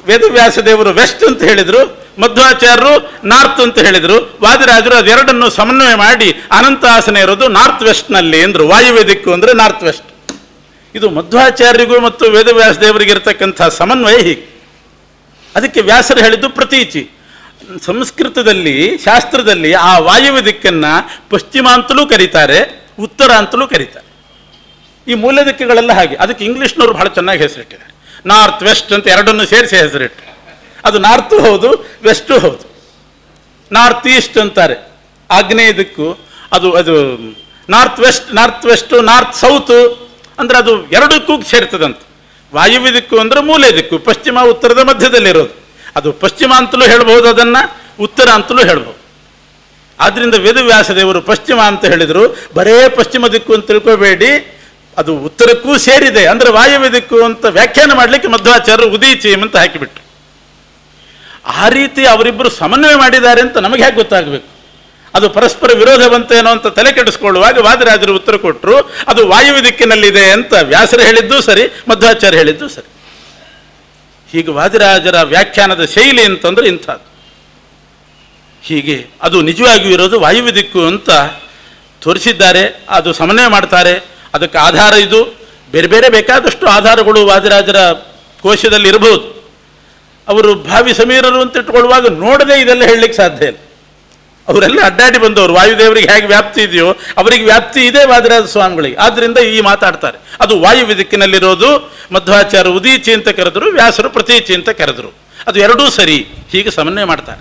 ವೇದವ್ಯಾಸ ದೇವರು ವೆಸ್ಟ್ ಅಂತ ಹೇಳಿದರು, ಮಧ್ವಾಚಾರ್ಯರು ನಾರ್ತ್ ಅಂತ ಹೇಳಿದರು. ವಾದಿರಾಜರು ಅದೆರಡನ್ನು ಸಮನ್ವಯ ಮಾಡಿ ಅನಂತಾಸನ ಇರೋದು ನಾರ್ತ್ ವೆಸ್ಟ್ನಲ್ಲಿ ಅಂದರು. ವಾಯುವ್ಯ ದಿಕ್ಕು ಅಂದರೆ ನಾರ್ತ್ ವೆಸ್ಟ್. ಇದು ಮಧ್ವಾಚಾರ್ಯರಿಗೂ ಮತ್ತು ವೇದವ್ಯಾಸ ದೇವರಿಗೆ ಇರತಕ್ಕಂಥ ಸಮನ್ವಯ ಹೀಗೆ. ಅದಕ್ಕೆ ವ್ಯಾಸರು ಹೇಳಿದ್ದು ಪ್ರತೀಚಿ. ಸಂಸ್ಕೃತದಲ್ಲಿ, ಶಾಸ್ತ್ರದಲ್ಲಿ ಆ ವಾಯುವ್ಯ ದಿಕ್ಕನ್ನು ಪಶ್ಚಿಮ ಅಂತಲೂ ಕರೀತಾರೆ, ಉತ್ತರ ಅಂತಲೂ ಕರೀತಾರೆ. ಈ ಮೂಲ ದಿಕ್ಕುಗಳೆಲ್ಲ ಹಾಗೆ. ಅದಕ್ಕೆ ಇಂಗ್ಲೀಷ್ನವರು ಬಹಳ ಚೆನ್ನಾಗಿ ಹೆಸರಿಟ್ಟಿದ್ದಾರೆ. ನಾರ್ತ್ ವೆಸ್ಟ್ ಅಂತ ಎರಡನ್ನು ಸೇರಿಸಿ ಹೆಸರಿಟ್ಟು, ಅದು ನಾರ್ತು ಹೌದು, ವೆಸ್ಟು ಹೌದು. ನಾರ್ತ್ ಈಸ್ಟ್ ಅಂತಾರೆ ಆಗ್ನೇಯ ದಿಕ್ಕು, ಅದು ನಾರ್ತ್ ವೆಸ್ಟು, ನಾರ್ತ್ ಸೌತು ಅಂದರೆ ಅದು ಎರಡಕ್ಕೂ ಸೇರ್ತದಂತ. ವಾಯುವ್ಯ ದಿಕ್ಕು ಅಂದರೆ ಮೂಲೆ ದಿಕ್ಕು, ಪಶ್ಚಿಮ ಉತ್ತರದ ಮಧ್ಯದಲ್ಲಿರೋದು. ಅದು ಪಶ್ಚಿಮ ಅಂತಲೂ ಹೇಳ್ಬೋದು, ಅದನ್ನು ಉತ್ತರ ಅಂತಲೂ ಹೇಳ್ಬೋದು. ಆದ್ದರಿಂದ ವೇದವ್ಯಾಸ ದೇವರು ಪಶ್ಚಿಮ ಅಂತ ಹೇಳಿದರು. ಬರೇ ಪಶ್ಚಿಮ ದಿಕ್ಕು ಅಂತ ತಿಳ್ಕೋಬೇಡಿ, ಅದು ಉತ್ತರಕ್ಕೂ ಸೇರಿದೆ. ಅಂದರೆ ವಾಯುವ್ಯ ದಿಕ್ಕು ಅಂತ ವ್ಯಾಖ್ಯಾನ ಮಾಡಲಿಕ್ಕೆ ಮಧ್ವಾಚಾರ್ಯರು ಉದೀಚೀಮ್ ಅಂತ ಹಾಕಿಬಿಟ್ರು. ಆ ರೀತಿ ಅವರಿಬ್ಬರು ಸಮನ್ವಯ ಮಾಡಿದ್ದಾರೆ ಅಂತ ನಮಗೆ ಹೇಗೆ ಗೊತ್ತಾಗಬೇಕು? ಅದು ಪರಸ್ಪರ ವಿರೋಧ ಬಂತೇನೋ ಅಂತ ತಲೆ ಕೆಡಿಸ್ಕೊಳ್ಳುವಾಗ ವಾದಿರಾಜರು ಉತ್ತರ ಕೊಟ್ಟರು, ಅದು ವಾಯುವ್ಯ ದಿಕ್ಕಿನಲ್ಲಿದೆ ಅಂತ ವ್ಯಾಸರು ಹೇಳಿದ್ದು ಸರಿ, ಮಧ್ವಾಚಾರ್ಯ ಹೇಳಿದ್ದು ಸರಿ. ಹೀಗೆ ವಾದಿರಾಜರ ವ್ಯಾಖ್ಯಾನದ ಶೈಲಿ ಅಂತಂದ್ರೆ ಇಂಥದ್ದು. ಹೀಗೆ ಅದು ನಿಜವಾಗಿಯೂ ಇರೋದು ವಾಯುವ್ಯ ದಿಕ್ಕು ಅಂತ ತೋರಿಸಿದ್ದಾರೆ. ಅದು ಸಮನ್ವಯ ಮಾಡ್ತಾರೆ. ಅದಕ್ಕೆ ಆಧಾರ ಇದು. ಬೇರೆ ಬೇರೆ ಬೇಕಾದಷ್ಟು ಆಧಾರಗಳು ವಾದಿರಾಜರ ಕೋಶದಲ್ಲಿ ಇರಬಹುದು. ಅವರು ಭಾವಿ ಸಮೀರರು ಅಂತ ಇಟ್ಕೊಳ್ಳುವಾಗ ನೋಡದೆ ಇದೆಲ್ಲ ಹೇಳಲಿಕ್ಕೆ ಸಾಧ್ಯ ಇಲ್ಲ. ಅವರೆಲ್ಲ ಅಡ್ಡಾಡಿ ಬಂದವರು. ವಾಯುದೇವರಿಗೆ ಹೇಗೆ ವ್ಯಾಪ್ತಿ ಇದೆಯೋ ಅವರಿಗೆ ವ್ಯಾಪ್ತಿ ಇದೆ ವಾದಿರಾಜ ಸ್ವಾಮಿಗಳಿಗೆ. ಆದ್ದರಿಂದ ಈ ಮಾತಾಡ್ತಾರೆ. ಅದು ವಾಯುವ್ಯ ದಿಕ್ಕಿನಲ್ಲಿರೋದು. ಮಧ್ವಾಚಾರ್ಯ ಉದೀಚಿ ಅಂತ ಕರೆದರು, ವ್ಯಾಸರು ಪ್ರತೀಚಿ ಅಂತ ಕರೆದರು. ಅದು ಎರಡೂ ಸರಿ. ಹೀಗೆ ಸಮನ್ವಯ ಮಾಡ್ತಾರೆ.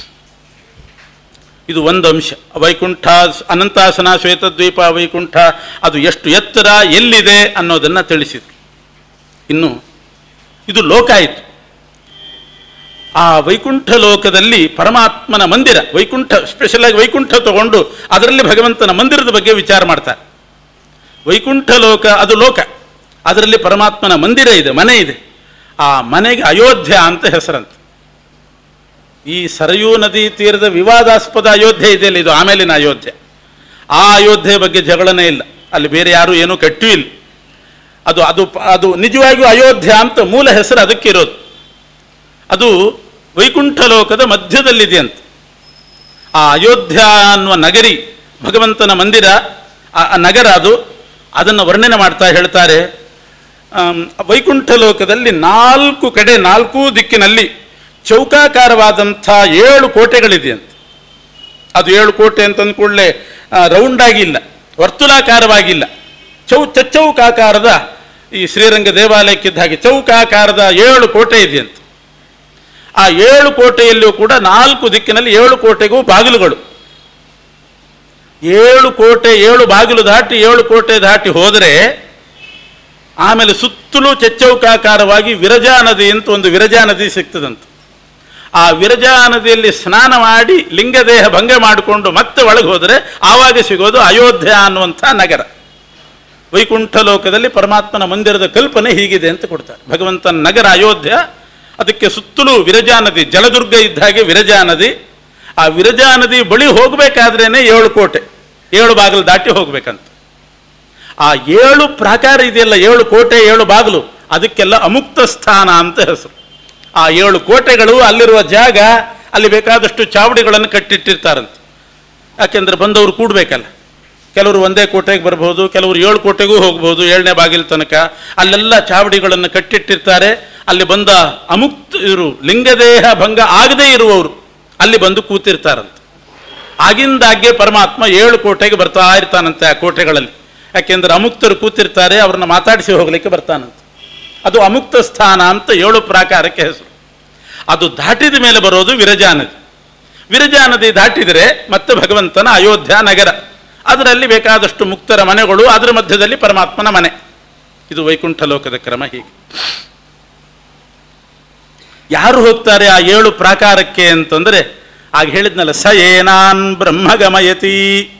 ಇದು ಒಂದು ಅಂಶ. ವೈಕುಂಠ, ಅನಂತಾಸನ, ಶ್ವೇತದ್ವೀಪ, ವೈಕುಂಠ ಅದು ಎಷ್ಟು ಎತ್ತರ, ಎಲ್ಲಿದೆ ಅನ್ನೋದನ್ನು ತಿಳಿಸಿದರು. ಇನ್ನು ಇದು ಲೋಕ ಆಯಿತು. ಆ ವೈಕುಂಠ ಲೋಕದಲ್ಲಿ ಪರಮಾತ್ಮನ ಮಂದಿರ, ವೈಕುಂಠ ಸ್ಪೆಷಲ್ ಆಗಿ ವೈಕುಂಠ ತಗೊಂಡು ಅದರಲ್ಲಿ ಭಗವಂತನ ಮಂದಿರದ ಬಗ್ಗೆ ವಿಚಾರ ಮಾಡ್ತಾರೆ. ವೈಕುಂಠ ಲೋಕ ಅದು ಲೋಕ, ಅದರಲ್ಲಿ ಪರಮಾತ್ಮನ ಮಂದಿರ ಇದೆ, ಮನೆ ಇದೆ. ಆ ಮನೆಗೆ ಅಯೋಧ್ಯ ಅಂತ ಹೆಸರಂತೆ. ಈ ಸರಯೂ ನದಿ ತೀರದ ವಿವಾದಾಸ್ಪದ ಅಯೋಧ್ಯೆ ಇದೆಯಲ್ಲ, ಇದು ಆಮೇಲಿನ ಅಯೋಧ್ಯ. ಆ ಅಯೋಧ್ಯೆ ಬಗ್ಗೆ ಜಗಳನೇ ಇಲ್ಲ. ಅಲ್ಲಿ ಬೇರೆ ಯಾರು ಏನೂ ಕಟ್ಟೂ ಇಲ್ಲ. ಅದು ಅದು ಅದು ನಿಜವಾಗಿಯೂ ಅಯೋಧ್ಯ ಅಂತ ಮೂಲ ಹೆಸರು ಅದಕ್ಕಿರೋದು. ಅದು ವೈಕುಂಠ ಲೋಕದ ಮಧ್ಯದಲ್ಲಿದೆ ಅಂತ. ಆ ಅಯೋಧ್ಯ ಅನ್ನುವ ನಗರಿ, ಭಗವಂತನ ಮಂದಿರ, ಆ ನಗರ ಅದು. ಅದನ್ನು ವರ್ಣನೆ ಮಾಡ್ತಾ ಹೇಳ್ತಾರೆ, ವೈಕುಂಠ ಲೋಕದಲ್ಲಿ 4 ಕಡೆ 4 ದಿಕ್ಕಿನಲ್ಲಿ ಚೌಕಾಕಾರವಾದಂಥ 7 ಕೋಟೆಗಳಿದೆ ಅಂತ. ಅದು 7 ಕೋಟೆ ಅಂತಂದ ಕೂಡಲೇ ರೌಂಡಾಗಿಲ್ಲ, ವರ್ತುಲಾಕಾರವಾಗಿಲ್ಲ, ಚಚ್ಚೌಕಾಕಾರದ, ಈ ಶ್ರೀರಂಗ ದೇವಾಲಯಕ್ಕಿದ್ದ ಹಾಗೆ ಚೌಕಾಕಾರದ 7 ಕೋಟೆ ಇದೆ ಅಂತ. ಆ 7 ಕೋಟೆಯಲ್ಲಿಯೂ ಕೂಡ 4 ದಿಕ್ಕಿನಲ್ಲಿ 7 ಕೋಟೆಗೂ ಬಾಗಿಲುಗಳು. 7 ಕೋಟೆ 7 ಬಾಗಿಲು ದಾಟಿ 7 ಕೋಟೆ ದಾಟಿ ಹೋದರೆ ಆಮೇಲೆ ಸುತ್ತಲೂ ಚಚ್ಚೌಕಾಕಾರವಾಗಿ ವಿರಜಾ ನದಿ ಅಂತ ಒಂದು ವಿರಜಾ ನದಿ ಸಿಗ್ತದಂತ. ಆ ವಿರಜಾ ನದಿಯಲ್ಲಿ ಸ್ನಾನ ಮಾಡಿ ಲಿಂಗದೇಹ ಭಂಗ ಮಾಡಿಕೊಂಡು ಮತ್ತೆ ಒಳಗೆ ಹೋದರೆ ಆವಾಗ ಸಿಗೋದು ಅಯೋಧ್ಯ ಅನ್ನುವಂಥ ನಗರ. ವೈಕುಂಠ ಲೋಕದಲ್ಲಿ ಪರಮಾತ್ಮನ ಮಂದಿರದ ಕಲ್ಪನೆ ಹೀಗಿದೆ ಅಂತ ಕೊಡ್ತಾರೆ. ಭಗವಂತನ ನಗರ ಅಯೋಧ್ಯ. ಅದಕ್ಕೆ ಸುತ್ತಲೂ ವಿರಜಾ ನದಿ, ಜಲದುರ್ಗ ಇದ್ದ ಹಾಗೆ ವಿರಜಾ ನದಿ. ಆ ವಿರಜಾ ನದಿ ಬಳಿ ಹೋಗಬೇಕಾದ್ರೇನೆ 7 ಕೋಟೆ, 7 ಬಾಗಿಲು ದಾಟಿ ಹೋಗ್ಬೇಕಂತ. ಆ 7 ಪ್ರಾಕಾರ ಇದೆಯಲ್ಲ, 7 ಕೋಟೆ 7 ಬಾಗಿಲು, ಅದಕ್ಕೆಲ್ಲ ಅಮುಕ್ತ ಸ್ಥಾನ ಅಂತ ಹೆಸರು. ಆ 7 ಕೋಟೆಗಳು, ಅಲ್ಲಿರುವ ಜಾಗ, ಅಲ್ಲಿ ಬೇಕಾದಷ್ಟು ಚಾವಡಿಗಳನ್ನು ಕಟ್ಟಿಟ್ಟಿರ್ತಾರಂತೆ. ಯಾಕೆಂದ್ರೆ ಬಂದವರು ಕೂಡಬೇಕಲ್ಲ. ಕೆಲವರು ಒಂದೇ ಕೋಟೆಗೆ ಬರ್ಬೋದು, ಕೆಲವರು 7 ಕೋಟೆಗೂ ಹೋಗ್ಬೋದು, 7ನೇ ಬಾಗಿಲು ತನಕ. ಅಲ್ಲೆಲ್ಲ ಚಾವಡಿಗಳನ್ನು ಕಟ್ಟಿಟ್ಟಿರ್ತಾರೆ. ಅಲ್ಲಿ ಬಂದ ಇವರು ಲಿಂಗದೇಹ ಭಂಗ ಆಗದೇ ಇರುವವರು ಅಲ್ಲಿ ಬಂದು ಕೂತಿರ್ತಾರಂತೆ. ಆಗಿಂದಾಗ್ಗೆ ಪರಮಾತ್ಮ 7 ಕೋಟೆಗೆ ಬರ್ತಾ ಇರ್ತಾನಂತೆ ಆ ಕೋಟೆಗಳಲ್ಲಿ. ಯಾಕೆಂದ್ರೆ ಅಮುಕ್ತರು ಕೂತಿರ್ತಾರೆ, ಅವ್ರನ್ನ ಮಾತಾಡಿಸಿ ಹೋಗ್ಲಿಕ್ಕೆ ಬರ್ತಾನಂತೆ. ಅದು ಅಮುಕ್ತ ಸ್ಥಾನ ಅಂತ 7 ಪ್ರಾಕಾರಕ್ಕೆ ಹೆಸರು. ಅದು ದಾಟಿದ ಮೇಲೆ ಬರೋದು ವಿರಜಾ ನದಿ. ವಿರಜಾ ನದಿ ದಾಟಿದರೆ ಮತ್ತೆ ಭಗವಂತನ ಅಯೋಧ್ಯ ನಗರ. ಅದರಲ್ಲಿ ಬೇಕಾದಷ್ಟು ಮುಕ್ತರ ಮನೆಗಳು, ಅದರ ಮಧ್ಯದಲ್ಲಿ ಪರಮಾತ್ಮನ ಮನೆ. ಇದು ವೈಕುಂಠ ಲೋಕದ ಕ್ರಮ. ಹೀಗೆ ಯಾರು ಹೋಗ್ತಾರೆ ಆ 7 ಪ್ರಾಕಾರಕ್ಕೆ ಅಂತಂದರೆ, ಆಗ ಹೇಳಿದ್ನಲ್ಲ, ಸ ಏನಾನ್ ಬ್ರಹ್ಮಗಮಯತಿ.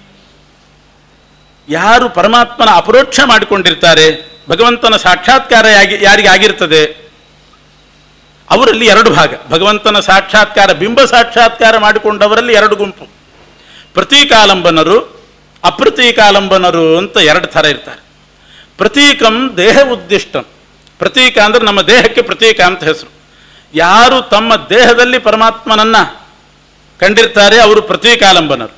ಯಾರು ಪರಮಾತ್ಮನ ಅಪರೋಕ್ಷ ಮಾಡಿಕೊಂಡಿರ್ತಾರೆ, ಭಗವಂತನ ಸಾಕ್ಷಾತ್ಕಾರ ಯಾರಿಗೆ ಆಗಿರ್ತದೆ, ಅವರಲ್ಲಿ 2 ಭಾಗ. ಭಗವಂತನ ಸಾಕ್ಷಾತ್ಕಾರ, ಬಿಂಬ ಸಾಕ್ಷಾತ್ಕಾರ ಮಾಡಿಕೊಂಡವರಲ್ಲಿ 2 ಗುಂಪು. ಪ್ರತೀಕಾಲಂಬನರು, ಅಪ್ರತೀಕಾಲಂಬನರು ಅಂತ 2 ಥರ ಇರ್ತಾರೆ. ಪ್ರತೀಕಂ ದೇಹ ಉದ್ದಿಷ್ಟಂ. ಪ್ರತೀಕ ಅಂದರೆ ನಮ್ಮ ದೇಹಕ್ಕೆ ಪ್ರತೀಕ ಅಂತ ಹೆಸರು. ಯಾರು ತಮ್ಮ ದೇಹದಲ್ಲಿ ಪರಮಾತ್ಮನನ್ನ ಕಂಡಿರ್ತಾರೆ ಅವರು ಪ್ರತೀಕಾಲಂಬನರು.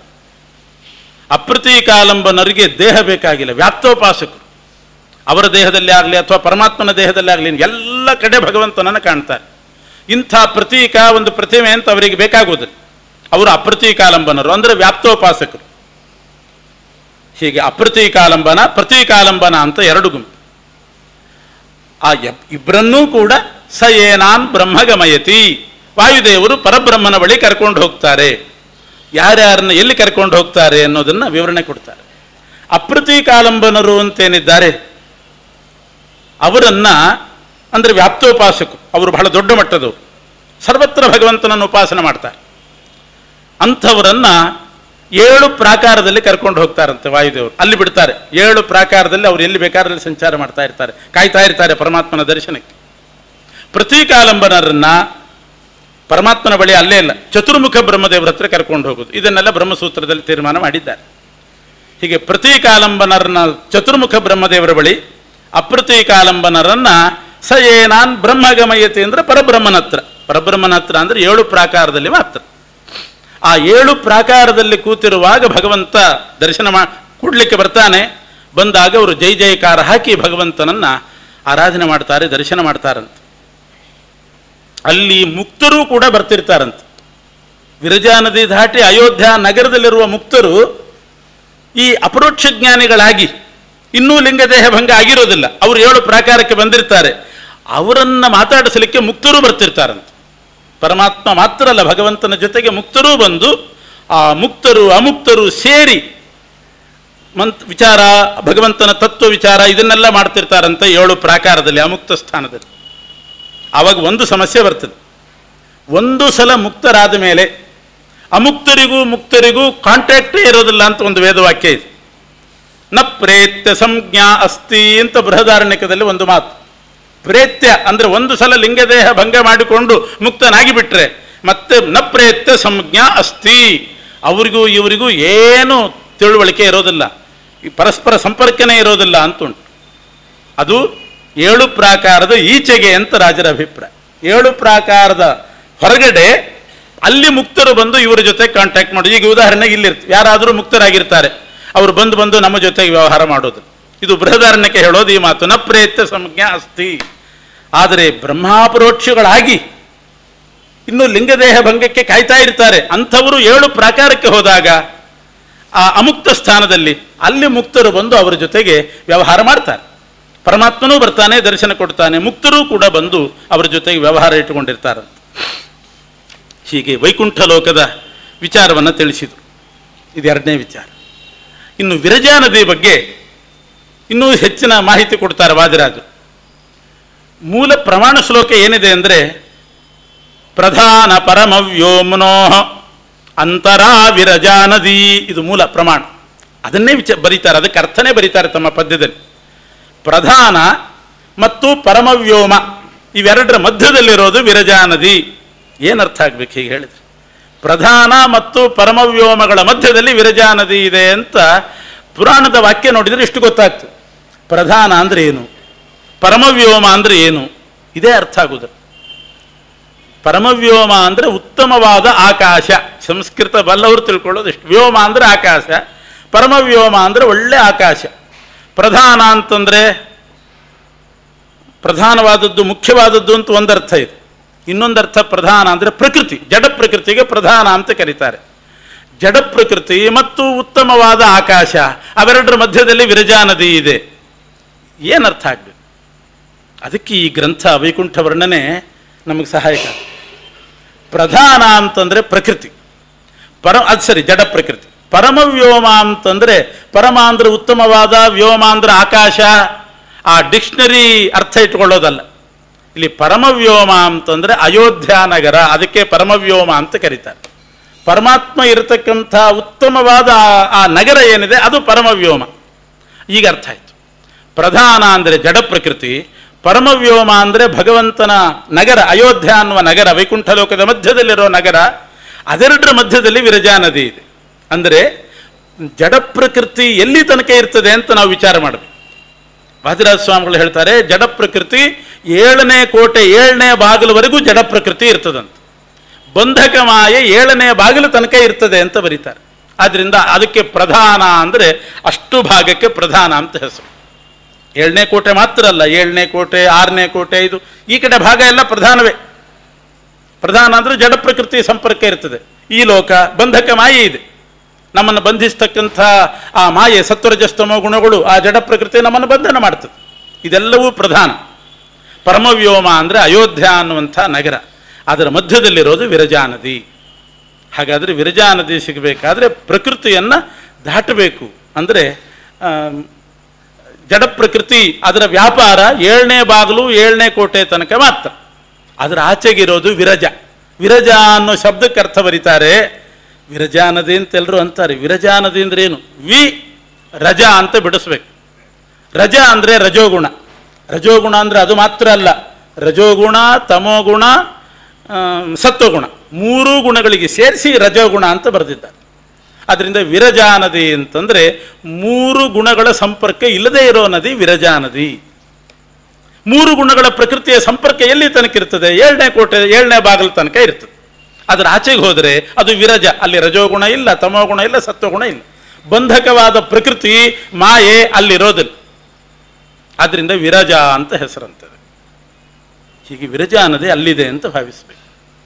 ಅಪ್ರತೀಕಾಲಂಬನರಿಗೆ ದೇಹ ಬೇಕಾಗಿಲ್ಲ, ವ್ಯಾಪ್ತೋಪಾಸಕರು. ಅವರ ದೇಹದಲ್ಲಿ ಆಗಲಿ ಅಥವಾ ಪರಮಾತ್ಮನ ದೇಹದಲ್ಲಿ ಆಗಲಿ ಎಲ್ಲ ಕಡೆ ಭಗವಂತನನ್ನು ಕಾಣ್ತಾರೆ. ಇಂಥ ಪ್ರತೀಕ, ಒಂದು ಪ್ರತಿಮೆ ಅಂತ ಅವರಿಗೆ ಬೇಕಾಗುವುದಿಲ್ಲ. ಅವರು ಅಪ್ರತೀಕಾಲಂಬನರು, ಅಂದರೆ ವ್ಯಾಪ್ತೋಪಾಸಕರು. ಹೀಗೆ ಅಪ್ರತೀಕಾಲಂಬನ, ಪ್ರತೀಕಾಲಂಬನ ಅಂತ ಎರಡು ಗುಂಪು. ಆ ಇಬ್ಬರನ್ನೂ ಕೂಡ ಸ ಏನಾನ್ ಬ್ರಹ್ಮಗಮಯತಿ, ವಾಯುದೇವರು ಪರಬ್ರಹ್ಮನ ಬಳಿ ಕರ್ಕೊಂಡು ಹೋಗ್ತಾರೆ. ಯಾರ್ಯಾರನ್ನ ಎಲ್ಲಿ ಕರ್ಕೊಂಡು ಹೋಗ್ತಾರೆ ಅನ್ನೋದನ್ನು ವಿವರಣೆ ಕೊಡ್ತಾರೆ. ಅಪ್ರತೀಕಾಲಂಬನರು ಅಂತೇನಿದ್ದಾರೆ ಅವರನ್ನ, ಅಂದರೆ ವ್ಯಾಪ್ತೋಪಾಸಕರು, ಅವರು ಬಹಳ ದೊಡ್ಡ ಮಟ್ಟದವರು, ಸರ್ವತ್ರ ಭಗವಂತನನ್ನು ಉಪಾಸನೆ ಮಾಡ್ತಾರೆ. ಅಂಥವರನ್ನ 7 ಪ್ರಾಕಾರದಲ್ಲಿ ಕರ್ಕೊಂಡು ಹೋಗ್ತಾರಂತೆ ವಾಯುದೇವರು. ಅಲ್ಲಿ ಬಿಡ್ತಾರೆ. 7 ಪ್ರಾಕಾರದಲ್ಲಿ ಅವರು ಎಲ್ಲಿ ಬೇಕಾದ್ರಲ್ಲಿ ಸಂಚಾರ ಮಾಡ್ತಾ ಇರ್ತಾರೆ, ಕಾಯ್ತಾ ಇರ್ತಾರೆ ಪರಮಾತ್ಮನ ದರ್ಶನಕ್ಕೆ. ಪ್ರತೀಕಾಲಂಬನರನ್ನ ಪರಮಾತ್ಮನ ಬಳಿ ಅಲ್ಲೇ ಇಲ್ಲ, ಚತುರ್ಮುಖ ಬ್ರಹ್ಮದೇವರ ಹತ್ರ ಕರ್ಕೊಂಡು ಹೋಗೋದು. ಇದನ್ನೆಲ್ಲ ಬ್ರಹ್ಮಸೂತ್ರದಲ್ಲಿ ತೀರ್ಮಾನ ಮಾಡಿದ್ದಾರೆ. ಹೀಗೆ ಪ್ರತೀಕಾಲಂಬನರನ್ನ ಚತುರ್ಮುಖ ಬ್ರಹ್ಮದೇವರ ಬಳಿ, ಅಪ್ರತೀಕಾಲಂಬನರನ್ನ ಸ ಏನಾನ್ ಬ್ರಹ್ಮಗಮಯತೆ ಅಂದರೆ ಪರಬ್ರಹ್ಮನ ಹತ್ರ. ಪರಬ್ರಹ್ಮನ ಹತ್ರ ಅಂದರೆ 7 ಪ್ರಾಕಾರದಲ್ಲಿ ಮಾತ್ರ. ಆ 7 ಪ್ರಾಕಾರದಲ್ಲಿ ಕೂತಿರುವಾಗ ಭಗವಂತ ದರ್ಶನ ಕೂಡ್ಲಿಕ್ಕೆ ಬರ್ತಾನೆ. ಬಂದಾಗ ಅವರು ಜೈ ಜಯಕಾರ ಹಾಕಿ ಭಗವಂತನನ್ನ ಆರಾಧನೆ ಮಾಡ್ತಾರೆ, ದರ್ಶನ ಮಾಡ್ತಾರಂತೆ. ಅಲ್ಲಿ ಮುಕ್ತರು ಕೂಡ ಬರ್ತಿರ್ತಾರಂತೆ. ವಿರಜಾ ನದಿ ದಾಟಿ ಅಯೋಧ್ಯ ನಗರದಲ್ಲಿರುವ ಮುಕ್ತರು ಈ ಅಪರೋಕ್ಷ ಜ್ಞಾನಿಗಳಾಗಿ ಇನ್ನೂ ಲಿಂಗದೇಹ ಭಂಗ ಆಗಿರೋದಿಲ್ಲ. ಅವರು 7 ಪ್ರಾಕಾರಕ್ಕೆ ಬಂದಿರ್ತಾರೆ. ಅವರನ್ನು ಮಾತಾಡಿಸಲಿಕ್ಕೆ ಮುಕ್ತರು ಬರ್ತಿರ್ತಾರಂತೆ. ಪರಮಾತ್ಮ ಮಾತ್ರ ಅಲ್ಲ, ಭಗವಂತನ ಜೊತೆಗೆ ಮುಕ್ತರೂ ಬಂದು ಆ ಮುಕ್ತರು ಅಮುಕ್ತರು ಸೇರಿ ವಿಚಾರ, ಭಗವಂತನ ತತ್ವ ವಿಚಾರ ಇದನ್ನೆಲ್ಲ ಮಾಡ್ತಿರ್ತಾರಂತೆ 7 ಪ್ರಾಕಾರದಲ್ಲಿ, ಅಮುಕ್ತ ಸ್ಥಾನದಲ್ಲಿ. ಆವಾಗ ಒಂದು ಸಮಸ್ಯೆ ಬರ್ತದೆ. ಒಂದು ಸಲ ಮುಕ್ತರಾದ ಮೇಲೆ ಅಮುಕ್ತರಿಗೂ ಮುಕ್ತರಿಗೂ ಕಾಂಟ್ಯಾಕ್ಟೇ ಇರೋದಿಲ್ಲ ಅಂತ ಒಂದು ವೇದವಾಕ್ಯ ಇದೆ. ನ ಪ್ರೇತ್ಯ ಸಂಜ್ಞಾ ಅಸ್ತಿ ಅಂತ ಬೃಹದಾರಣ್ಯಕದಲ್ಲಿ ಒಂದು ಮಾತು. ಪ್ರೇತ್ಯ ಅಂದರೆ ಒಂದು ಸಲ ಲಿಂಗದೇಹ ಭಂಗ ಮಾಡಿಕೊಂಡು ಮುಕ್ತನಾಗಿ ಬಿಟ್ರೆ ಮತ್ತೆ ನ ಪ್ರೇತ್ಯ ಸಂಜ್ಞಾ ಅಸ್ತಿ, ಅವರಿಗೂ ಇವರಿಗೂ ಏನು ತಿಳುವಳಿಕೆ ಇರೋದಿಲ್ಲ, ಈ ಪರಸ್ಪರ ಸಂಪರ್ಕನೇ ಇರೋದಿಲ್ಲ ಅಂತುಂಟು. ಅದು 7 ಪ್ರಾಕಾರದ ಈಚೆಗೆ ಅಂತ ರಾಜರ ಅಭಿಪ್ರಾಯ. 7 ಪ್ರಾಕಾರದ ಹೊರಗಡೆ ಅಲ್ಲಿ ಮುಕ್ತರು ಬಂದು ಇವರ ಜೊತೆ ಕಾಂಟ್ಯಾಕ್ಟ್ ಮಾಡೋದು. ಈಗ ಉದಾಹರಣೆಗೆ ಇಲ್ಲಿರ್ತಾರೆ, ಯಾರಾದರೂ ಮುಕ್ತರಾಗಿರ್ತಾರೆ, ಅವರು ಬಂದು ನಮ್ಮ ಜೊತೆಗೆ ವ್ಯವಹಾರ ಮಾಡೋದು. ಇದು ಬೃಹದಾರಣ್ಯಕ್ಕೆ ಹೇಳೋದು ಈ ಮಾತು, ನ ಪ್ರೇತ್ಯ ಸಂಜ್ಞಾ ಅಸ್ತಿ. ಆದರೆ ಬ್ರಹ್ಮಾಪರೋಕ್ಷಗಳಾಗಿ ಇನ್ನು ಲಿಂಗದೇಹ ಭಂಗಕ್ಕೆ ಕಾಯ್ತಾ ಇರ್ತಾರೆ. ಅಂಥವರು 7 ಪ್ರಾಕಾರಕ್ಕೆ ಹೋದಾಗ ಆ ಅಮುಕ್ತ ಸ್ಥಾನದಲ್ಲಿ ಅಲ್ಲಿ ಮುಕ್ತರು ಬಂದು ಅವರ ಜೊತೆಗೆ ವ್ಯವಹಾರ ಮಾಡ್ತಾರೆ. ಪರಮಾತ್ಮನೂ ಬರ್ತಾನೆ, ದರ್ಶನ ಕೊಡ್ತಾನೆ, ಮುಕ್ತರೂ ಕೂಡ ಬಂದು ಅವರ ಜೊತೆಗೆ ವ್ಯವಹಾರ ಇಟ್ಟುಕೊಂಡಿರ್ತಾರೆ. ಹೀಗೆ ವೈಕುಂಠ ಲೋಕದ ವಿಚಾರವನ್ನು ತಿಳಿಸಿದರು. ಇದು 2ನೇ ವಿಚಾರ. ಇನ್ನು ವಿರಜಾ ನದಿ ಬಗ್ಗೆ ಇನ್ನೂ ಹೆಚ್ಚಿನ ಮಾಹಿತಿ ಕೊಡ್ತಾರೆ ವಾದಿರಾಜರು. ಮೂಲ ಪ್ರಮಾಣ ಶ್ಲೋಕ ಏನಿದೆ ಅಂದರೆ, ಪ್ರಧಾನ ಪರಮವ್ಯೋಮ್ನೋ ಅಂತರಾ ವಿರಜಾ ನದಿ, ಇದು ಮೂಲ ಪ್ರಮಾಣ. ಅದನ್ನೇ ಬರೀತಾರೆ, ಅದಕ್ಕೆ ಅರ್ಥನೇ ಬರೀತಾರೆ ತಮ್ಮ ಪದ್ಯದಲ್ಲಿ. ಪ್ರಧಾನ ಮತ್ತು ಪರಮವ್ಯೋಮ ಇವೆರಡರ ಮಧ್ಯದಲ್ಲಿರೋದು ವಿರಜಾ ನದಿ. ಏನರ್ಥ ಆಗ್ಬೇಕು ಹೀಗೆ ಹೇಳಿದ್ರೆ? ಪ್ರಧಾನ ಮತ್ತು ಪರಮವ್ಯೋಮಗಳ ಮಧ್ಯದಲ್ಲಿ ವಿರಜಾ ನದಿ ಇದೆ ಅಂತ ಪುರಾಣದ ವಾಕ್ಯ ನೋಡಿದರೆ ಇಷ್ಟು ಗೊತ್ತಾಗ್ತದೆ. ಪ್ರಧಾನ ಅಂದರೆ ಏನು, ಪರಮವ್ಯೋಮ ಅಂದರೆ ಏನು, ಇದೇ ಅರ್ಥ ಆಗುವುದು. ಪರಮವ್ಯೋಮ ಅಂದರೆ ಉತ್ತಮವಾದ ಆಕಾಶ. ಸಂಸ್ಕೃತ ಬಲ್ಲವರು ತಿಳ್ಕೊಳ್ಳೋದು ಇಷ್ಟು. ವ್ಯೋಮ ಅಂದರೆ ಆಕಾಶ, ಪರಮವ್ಯೋಮ ಅಂದರೆ ಒಳ್ಳೆ ಆಕಾಶ. ಪ್ರಧಾನ ಅಂತಂದರೆ ಪ್ರಧಾನವಾದದ್ದು, ಮುಖ್ಯವಾದದ್ದು ಅಂತ ಒಂದರ್ಥ ಇದೆ. ಇನ್ನೊಂದರ್ಥ ಪ್ರಧಾನ ಅಂದರೆ ಪ್ರಕೃತಿ, ಜಡ ಪ್ರಕೃತಿಗೆ ಪ್ರಧಾನ ಅಂತ ಕರೀತಾರೆ. ಜಡ ಪ್ರಕೃತಿ ಮತ್ತು ಉತ್ತಮವಾದ ಆಕಾಶ ಅವೆರಡರ ಮಧ್ಯದಲ್ಲಿ ವಿರಜಾ ನದಿ ಇದೆ. ಏನರ್ಥ ಆಗಬೇಕು? ಅದಕ್ಕೆ ಈ ಗ್ರಂಥ ವೈಕುಂಠ ವರ್ಣನೆ ನಮಗೆ ಸಹಾಯಕ. ಪ್ರಧಾನ ಅಂತಂದರೆ ಪ್ರಕೃತಿ, ಅದು ಸರಿ, ಜಡ ಪ್ರಕೃತಿ. ಪರಮವ್ಯೋಮ ಅಂತಂದರೆ, ಪರಮ ಅಂದರೆ ಉತ್ತಮವಾದ, ವ್ಯೋಮ ಅಂದರೆ ಆಕಾಶ. ಆ ಡಿಕ್ಷನರಿ ಅರ್ಥ ಇಟ್ಕೊಳ್ಳೋದಲ್ಲ. ಇಲ್ಲಿ ಪರಮವ್ಯೋಮ ಅಂತಂದರೆ ಅಯೋಧ್ಯ ನಗರ, ಅದಕ್ಕೆ ಪರಮವ್ಯೋಮ ಅಂತ ಕರೀತಾರೆ. ಪರಮಾತ್ಮ ಇರತಕ್ಕಂಥ ಉತ್ತಮವಾದ ಆ ನಗರ ಏನಿದೆ ಅದು ಪರಮವ್ಯೋಮ. ಈಗ ಅರ್ಥ ಆಯಿತು. ಪ್ರಧಾನ ಅಂದರೆ ಜಡ ಪ್ರಕೃತಿ, ಪರಮವ್ಯೋಮ ಅಂದರೆ ಭಗವಂತನ ನಗರ, ಅಯೋಧ್ಯ ಅನ್ನುವ ನಗರ, ವೈಕುಂಠ ಲೋಕದ ಮಧ್ಯದಲ್ಲಿರೋ ನಗರ. ಅದೆರಡರ ಮಧ್ಯದಲ್ಲಿ ವಿರಜಾ ನದಿ ಇದೆ. ಅಂದರೆ ಜಡ ಪ್ರಕೃತಿ ಎಲ್ಲಿ ತನಕ ಇರ್ತದೆ ಅಂತ ನಾವು ವಿಚಾರ ಮಾಡಬೇಕು. ವಾದಿರಾಜ ಸ್ವಾಮಿಗಳು ಹೇಳ್ತಾರೆ, ಜಡ ಪ್ರಕೃತಿ 7ನೇ ಕೋಟೆ 7ನೇ ಬಾಗಿಲುವರೆಗೂ ಜಡ ಪ್ರಕೃತಿ ಇರ್ತದಂತ, ಬಂಧಕ ಮಾಯೆ 7ನೇ ಬಾಗಿಲು ತನಕ ಇರ್ತದೆ ಅಂತ ಬರೀತಾರೆ. ಆದ್ದರಿಂದ ಅದಕ್ಕೆ ಪ್ರಧಾನ ಅಂದರೆ ಅಷ್ಟು ಭಾಗಕ್ಕೆ ಪ್ರಧಾನ ಅಂತ ಹೆಸರು. 7ನೇ ಕೋಟೆ ಮಾತ್ರ ಅಲ್ಲ, 7ನೇ ಕೋಟೆ 6ನೇ ಕೋಟೆ ಇದು ಈ ಕಡೆ ಭಾಗ ಎಲ್ಲ ಪ್ರಧಾನವೇ. ಪ್ರಧಾನ ಅಂದರೆ ಜಡ ಪ್ರಕೃತಿ ಸಂಪರ್ಕ ಇರ್ತದೆ. ಈ ಲೋಕ ಬಂಧಕ ಮಾಯೆ ಇದೆ, ನಮ್ಮನ್ನು ಬಂಧಿಸ್ತಕ್ಕಂಥ ಆ ಮಾಯೆ ಸತ್ವರಜಸ್ತಮೋ ಗುಣಗಳು, ಆ ಜಡ ಪ್ರಕೃತಿ ನಮ್ಮನ್ನು ಬಂಧನ ಮಾಡ್ತದೆ. ಇದೆಲ್ಲವೂ ಪ್ರಧಾನ. ಪರಮವ್ಯೋಮ ಅಂದರೆ ಅಯೋಧ್ಯ ಅನ್ನುವಂಥ ನಗರ, ಅದರ ಮಧ್ಯದಲ್ಲಿರೋದು ವಿರಜಾ ನದಿ. ಹಾಗಾದರೆ ವಿರಜಾ ನದಿ ಸಿಗಬೇಕಾದ್ರೆ ಪ್ರಕೃತಿಯನ್ನು ದಾಟಬೇಕು. ಅಂದರೆ ಜಡ ಪ್ರಕೃತಿ ಅದರ ವ್ಯಾಪಾರ 7ನೇ ಬಾಗಿಲು 7ನೇ ಕೋಟೆ ತನಕ ಮಾತ್ರ. ಅದರ ಆಚೆಗಿರೋದು ವಿರಜ. ವಿರಜ ಅನ್ನೋ ಶಬ್ದಕ್ಕೆ ಅರ್ಥ ಬರೀತಾರೆ, ವಿರಜಾ ನದಿ ಅಂತ ಎಲ್ಲರೂ ಅಂತಾರೆ. ವಿರಜಾ ನದಿ ಅಂದ್ರೆ ಏನು? ರಜ ಅಂತ ಬಿಡಿಸ್ಬೇಕು. ರಜ ಅಂದರೆ ರಜೋಗುಣ. ರಜೋಗುಣ ಅಂದರೆ ಅದು ಮಾತ್ರ ಅಲ್ಲ, ರಜೋಗುಣ, ತಮೋಗುಣ, ಸತ್ವಗುಣ, 3 ಗುಣಗಳಿಗೆ ಸೇರಿಸಿ ರಜೋಗುಣ ಅಂತ ಬರೆದಿದ್ದಾರೆ. ಅದರಿಂದ ವಿರಜಾ ನದಿ ಅಂತಂದರೆ 3 ಗುಣಗಳ ಸಂಪರ್ಕ ಇಲ್ಲದೇ ಇರೋ ನದಿ ವಿರಜಾ ನದಿ. 3 ಗುಣಗಳ ಪ್ರಕೃತಿಯ ಸಂಪರ್ಕ ಎಲ್ಲಿ ತನಕ ಇರ್ತದೆ? 7ನೇ ಕೋಟೆ 7ನೇ ಬಾಗಿಲು ತನಕ ಇರ್ತದೆ. ಅದರ ಆಚೆಗೆ ಹೋದರೆ ಅದು ವಿರಜ, ಅಲ್ಲಿ ರಜೋಗುಣ ಇಲ್ಲ, ತಮೋಗುಣ ಇಲ್ಲ, ಸತ್ವಗುಣ ಇಲ್ಲ. ಬಂಧಕವಾದ ಪ್ರಕೃತಿ ಮಾಯೆ ಅಲ್ಲಿರೋದಿಲ್ಲ. ಆದ್ದರಿಂದ ವಿರಜಾ ಅಂತ ಹೆಸರಂತದೆ. ಹೀಗೆ ವಿರಜಾ ನದಿ ಅಲ್ಲಿದೆ ಅಂತ ಭಾವಿಸಬೇಕು.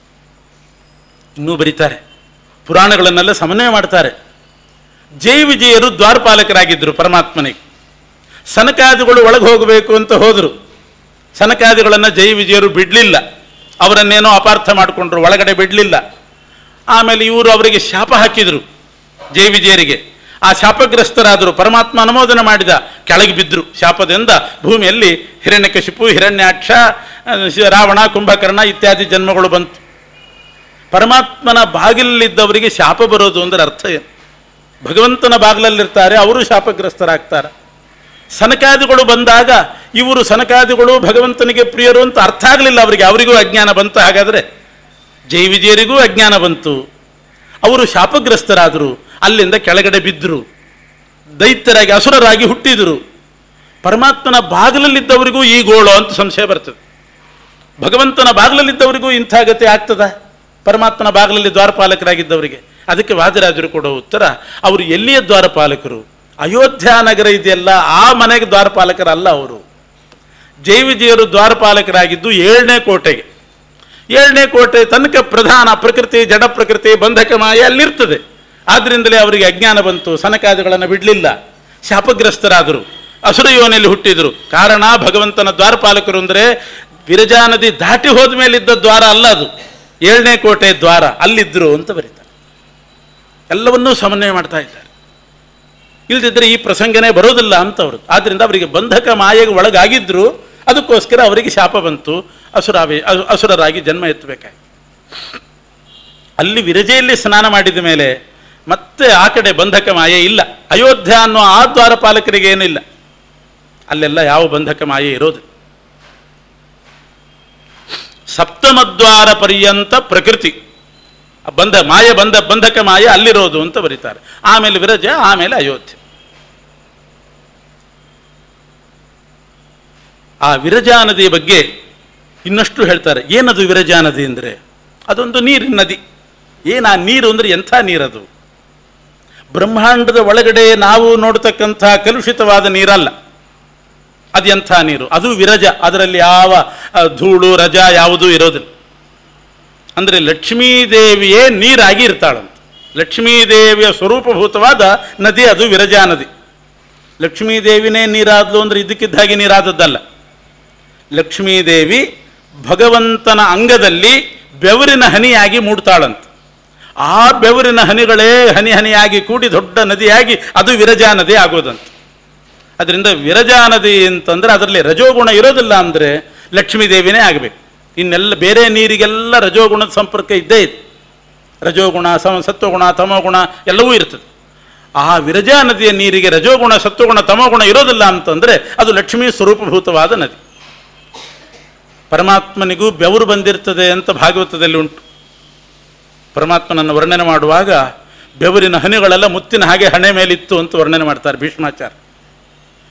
ಇನ್ನೂ ಬರೀತಾರೆ, ಪುರಾಣಗಳನ್ನೆಲ್ಲ ಸಮನ್ವಯ ಮಾಡ್ತಾರೆ. ಜೈ ವಿಜಯರು ದ್ವಾರಪಾಲಕರಾಗಿದ್ದರು ಪರಮಾತ್ಮನಿಗೆ. ಸನಕಾದಿಗಳು ಒಳಗೆ ಹೋಗಬೇಕು ಅಂತ ಹೋದರು. ಸನಕಾದಿಗಳನ್ನು ಜೈ ವಿಜಯರು ಬಿಡಲಿಲ್ಲ, ಅವರನ್ನೇನೋ ಅಪಾರ್ಥ ಮಾಡಿಕೊಂಡ್ರು, ಒಳಗಡೆ ಬಿಡಲಿಲ್ಲ. ಆಮೇಲೆ ಇವರು ಅವರಿಗೆ ಶಾಪ ಹಾಕಿದರು, ಜೈ ವಿಜಯರಿಗೆ. ಆ ಶಾಪಗ್ರಸ್ತರಾದರು. ಪರಮಾತ್ಮ ಅನುಮೋದನೆ ಮಾಡಿದ, ಕೆಳಗೆ ಬಿದ್ದರು. ಶಾಪದಿಂದ ಭೂಮಿಯಲ್ಲಿ ಹಿರಣ್ಯಕಶಿಪು, ಹಿರಣ್ಯಾಕ್ಷ, ರಾವಣ, ಕುಂಭಕರ್ಣ ಇತ್ಯಾದಿ ಜನ್ಮಗಳು ಬಂತು. ಪರಮಾತ್ಮನ ಬಾಗಿಲಲ್ಲಿದ್ದವರಿಗೆ ಶಾಪ ಬರೋದು ಅಂದರೆ ಅರ್ಥ ಏನು? ಭಗವಂತನ ಬಾಗಿಲಲ್ಲಿರ್ತಾರೆ, ಅವರು ಶಾಪಗ್ರಸ್ತರಾಗ್ತಾರೆ. ಸನಕಾದಿಗಳು ಬಂದಾಗ ಇವರು ಸನಕಾದಿಗಳು ಭಗವಂತನಿಗೆ ಪ್ರಿಯರು ಅಂತ ಅರ್ಥ ಆಗಲಿಲ್ಲ ಅವರಿಗೆ, ಅವರಿಗೂ ಅಜ್ಞಾನ ಬಂತು. ಹಾಗಾದರೆ ಜೈ ವಿಜಯರಿಗೂ ಅಜ್ಞಾನ ಬಂತು, ಅವರು ಶಾಪಗ್ರಸ್ತರಾದರು, ಅಲ್ಲಿಂದ ಕೆಳಗಡೆ ಬಿದ್ದರು, ದೈತ್ಯರಾಗಿ ಅಸುರರಾಗಿ ಹುಟ್ಟಿದರು. ಪರಮಾತ್ಮನ ಬಾಗಿಲಲ್ಲಿದ್ದವರಿಗೂ ಈ ಗೋಳು ಅಂತ ಸಂಶಯ ಬರ್ತದೆ. ಭಗವಂತನ ಬಾಗಿಲಲ್ಲಿದ್ದವರಿಗೂ ಇಂಥ ಗತಿ ಆಗ್ತದ? ಪರಮಾತ್ಮನ ಬಾಗಿಲಲ್ಲಿ ದ್ವಾರಪಾಲಕರಾಗಿದ್ದವರಿಗೆ. ಅದಕ್ಕೆ ವಾದಿರಾಜರು ಕೊಡೋ ಉತ್ತರ, ಅವರು ಎಲ್ಲಿಯ ದ್ವಾರಪಾಲಕರು? ಅಯೋಧ್ಯ ನಗರ ಇದೆಯಲ್ಲ, ಆ ಮನೆಗೆ ದ್ವಾರಪಾಲಕರಲ್ಲ ಅವರು. ಜೈ ವಿಜಯರು ದ್ವಾರಪಾಲಕರಾಗಿದ್ದು 7ನೇ ಕೋಟೆಗೆ. 7ನೇ ಕೋಟೆ ತನಕ ಪ್ರಧಾನ ಪ್ರಕೃತಿ, ಜಡ ಪ್ರಕೃತಿ, ಬಂಧಕ ಮಾಯೆ ಅಲ್ಲಿರ್ತದೆ. ಆದ್ದರಿಂದಲೇ ಅವರಿಗೆ ಅಜ್ಞಾನ ಬಂತು, ಸನಕಾದಿಗಳನ್ನು ಬಿಡಲಿಲ್ಲ, ಶಾಪಗ್ರಸ್ತರಾದರು, ಅಸುರ ಯೋನಿಯಲ್ಲಿ ಹುಟ್ಟಿದರು. ಕಾರಣ ಭಗವಂತನ ದ್ವಾರಪಾಲಕರು ಅಂದರೆ ವಿರಜಾ ನದಿ ದಾಟಿ ಹೋದ ಮೇಲಿದ್ದ ದ್ವಾರ ಅಲ್ಲ, ಅದು 7ನೇ ಕೋಟೆ ದ್ವಾರ, ಅಲ್ಲಿದ್ದರು ಅಂತ ಬರೀತಾರೆ. ಎಲ್ಲವನ್ನೂ ಸಮನ್ವಯ ಮಾಡ್ತಾ ಇದ್ದಾರೆ. ಇಲ್ದಿದ್ರೆ ಈ ಪ್ರಸಂಗನೇ ಬರೋದಿಲ್ಲ ಅಂತ ಅವರು. ಆದ್ದರಿಂದ ಅವರಿಗೆ ಬಂಧಕ ಮಾಯೆಗೆ ಒಳಗಾಗಿದ್ದರು, ಅದಕ್ಕೋಸ್ಕರ ಅವರಿಗೆ ಶಾಪ ಬಂತು, ಅಸುರರಾಗಿ ಜನ್ಮ ಎತ್ತಬೇಕಾಗಿ. ಅಲ್ಲಿ ವಿರಜೆಯಲ್ಲಿ ಸ್ನಾನ ಮಾಡಿದ ಮೇಲೆ ಮತ್ತೆ ಆ ಕಡೆ ಬಂಧಕ ಮಾಯೆ ಇಲ್ಲ. ಅಯೋಧ್ಯ ಅನ್ನೋ ಆ ದ್ವಾರಪಾಲಕರಿಗೆ ಏನಿಲ್ಲ, ಅಲ್ಲೆಲ್ಲ ಯಾವ ಬಂಧಕ ಮಾಯೆ ಇರೋದು. ಸಪ್ತಮದ್ವಾರ ಪರ್ಯಂತ ಪ್ರಕೃತಿ ಬಂಧಕ ಮಾಯೆ ಅಲ್ಲಿರೋದು ಅಂತ ಬರೀತಾರೆ. ಆಮೇಲೆ ವಿರಜ, ಆಮೇಲೆ ಅಯೋಧ್ಯ. ಆ ವಿರಜಾ ನದಿಯ ಬಗ್ಗೆ ಇನ್ನಷ್ಟು ಹೇಳ್ತಾರೆ. ಏನದು ವಿರಜಾ ನದಿ ಅಂದರೆ? ಅದೊಂದು ನೀರಿನ ನದಿ. ಏನಾ ನೀರು ಅಂದರೆ ಎಂಥ ನೀರದು? ಬ್ರಹ್ಮಾಂಡದ ಒಳಗಡೆ ನಾವು ನೋಡ್ತಕ್ಕಂಥ ಕಲುಷಿತವಾದ ನೀರಲ್ಲ. ಅದು ಎಂಥ ನೀರು? ಅದು ವಿರಜ. ಅದರಲ್ಲಿ ಯಾವ ಧೂಳು ರಜ ಯಾವುದೂ ಇರೋದಿಲ್ಲ. ಅಂದರೆ ಲಕ್ಷ್ಮೀದೇವಿಯೇ ನೀರಾಗಿ ಇರ್ತಾಳಂತ. ಲಕ್ಷ್ಮೀದೇವಿಯ ಸ್ವರೂಪಭೂತವಾದ ನದಿ ಅದು ವಿರಜಾ ನದಿ. ಲಕ್ಷ್ಮೀದೇವಿನೇ ನೀರಾದ್ಲು ಅಂದರೆ ಇದ್ದಕ್ಕಿದ್ದ ಹಾಗೆ ನೀರಾದದ್ದಲ್ಲ. ಲಕ್ಷ್ಮೀದೇವಿ ಭಗವಂತನ ಅಂಗದಲ್ಲಿ ಬೆವರಿನ ಹನಿಯಾಗಿ ಮೂಡ್ತಾಳಂತ. ಆ ಬೆವರಿನ ಹನಿಗಳೇ ಹನಿ ಹನಿಯಾಗಿ ಕೂಡಿ ದೊಡ್ಡ ನದಿಯಾಗಿ ಅದು ವಿರಜಾ ನದಿ ಆಗೋದಂತ. ಅದರಿಂದ ವಿರಜಾ ನದಿ ಅಂತಂದರೆ ಅದರಲ್ಲಿ ರಜೋಗುಣ ಇರೋದಿಲ್ಲ, ಅಂದರೆ ಲಕ್ಷ್ಮೀದೇವಿನೇ ಆಗಬೇಕು. ಇನ್ನೆಲ್ಲ ಬೇರೆ ನೀರಿಗೆಲ್ಲ ರಜೋಗುಣದ ಸಂಪರ್ಕ ಇದ್ದೇ ಇದೆ. ರಜೋಗುಣ, ಸತ್ವಗುಣ, ತಮೋಗುಣ ಎಲ್ಲವೂ ಇರ್ತದೆ. ಆ ವಿರಜಾ ನದಿಯ ನೀರಿಗೆ ರಜೋಗುಣ, ಸತ್ವಗುಣ, ತಮೋಗುಣ ಇರೋದಿಲ್ಲ ಅಂತಂದರೆ ಅದು ಲಕ್ಷ್ಮೀ ಸ್ವರೂಪಭೂತವಾದ ನದಿ. ಪರಮಾತ್ಮನಿಗೂ ಬೆವರು ಬಂದಿರ್ತದೆ ಅಂತ ಭಾಗವತದಲ್ಲಿ ಉಂಟು. ಪರಮಾತ್ಮನನ್ನು ವರ್ಣನೆ ಮಾಡುವಾಗ ಬೆವರಿನ ಹನಿಗಳೆಲ್ಲ ಮುತ್ತಿನ ಹಾಗೆ ಹಣೆ ಮೇಲಿತ್ತು ಅಂತ ವರ್ಣನೆ ಮಾಡ್ತಾರೆ ಭೀಷ್ಮಾಚಾರ್ಯ.